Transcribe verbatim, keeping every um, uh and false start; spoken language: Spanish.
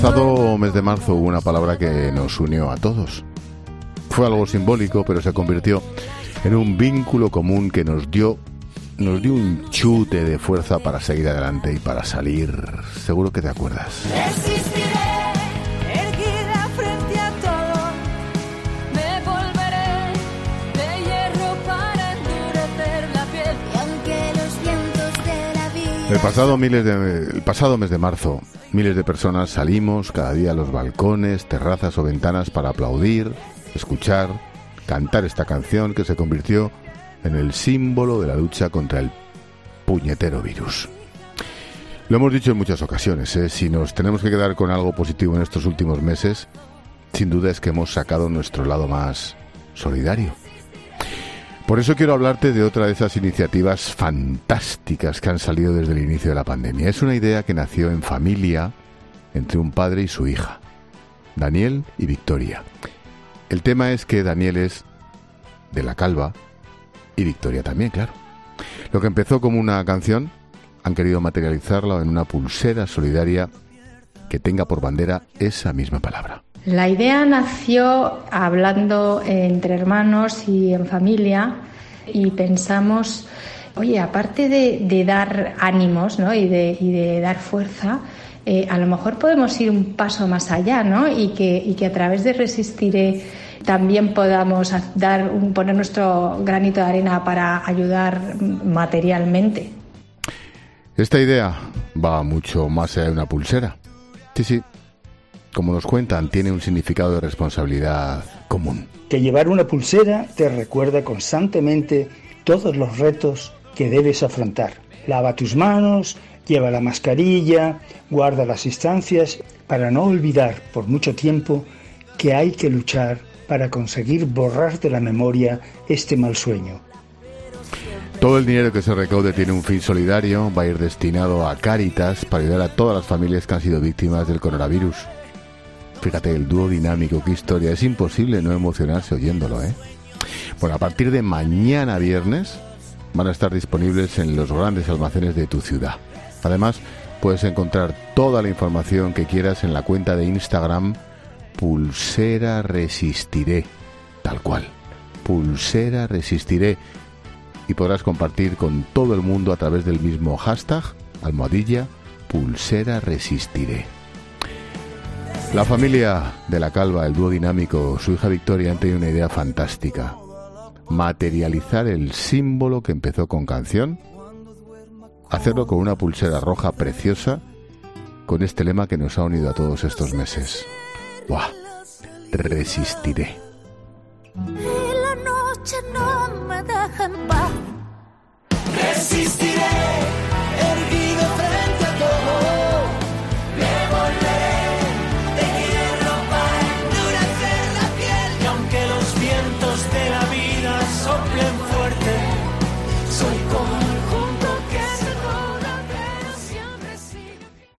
pasado mes de marzo hubo una palabra que nos unió a todos. Fue algo simbólico, pero se convirtió en un vínculo común que nos dio, nos dio un chute de fuerza para seguir adelante y para salir. Seguro que te acuerdas. Resistiré, erguida frente a todo, me volveré de hierro para endurecer la piel. Y aunque los vientos de la vida... El pasado, miles de, el pasado mes de marzo, miles de personas salimos cada día a los balcones, terrazas o ventanas para aplaudir, escuchar, cantar esta canción que se convirtió en el símbolo de la lucha contra el puñetero virus. Lo hemos dicho en muchas ocasiones, ¿eh? Si nos tenemos que quedar con algo positivo en estos últimos meses, sin duda es que hemos sacado nuestro lado más solidario. Por eso quiero hablarte de otra de esas iniciativas fantásticas que han salido desde el inicio de la pandemia. Es una idea que nació en familia entre un padre y su hija, Daniel y Victoria. El tema es que Daniel es de La Calva y Victoria también, claro. Lo que empezó como una canción, han querido materializarlo en una pulsera solidaria que tenga por bandera esa misma palabra. La idea nació hablando entre hermanos y en familia y pensamos, oye, aparte de, de dar ánimos, ¿no? y, de, y de dar fuerza, eh, a lo mejor podemos ir un paso más allá, ¿no? y, que, y que a través de Resistiré también podamos dar un, poner nuestro granito de arena para ayudar materialmente. Esta idea va mucho más allá de una pulsera. Sí, sí. Como nos cuentan, tiene un significado de responsabilidad común. Que llevar una pulsera te recuerda constantemente todos los retos que debes afrontar. Lava tus manos, lleva la mascarilla, guarda las distancias, para no olvidar por mucho tiempo que hay que luchar para conseguir borrar de la memoria este mal sueño. Todo el dinero que se recaude tiene un fin solidario, va a ir destinado a Cáritas para ayudar a todas las familias que han sido víctimas del coronavirus. Fíjate, el dúo dinámico, qué historia. Es imposible no emocionarse oyéndolo, ¿eh? Bueno, a partir de mañana viernes van a estar disponibles en los grandes almacenes de tu ciudad. Además, puedes encontrar toda la información que quieras en la cuenta de Instagram Pulsera Resistiré, tal cual. Pulsera Resistiré. Y podrás compartir con todo el mundo a través del mismo hashtag, almohadilla, Pulsera Resistiré. La familia de La Calva, el dúo dinámico, su hija Victoria, han tenido una idea fantástica. Materializar el símbolo que empezó con canción, hacerlo con una pulsera roja preciosa, con este lema que nos ha unido a todos estos meses. ¡Buah! Resistiré. Y la noche no me deja en paz. Resistiré, erguiré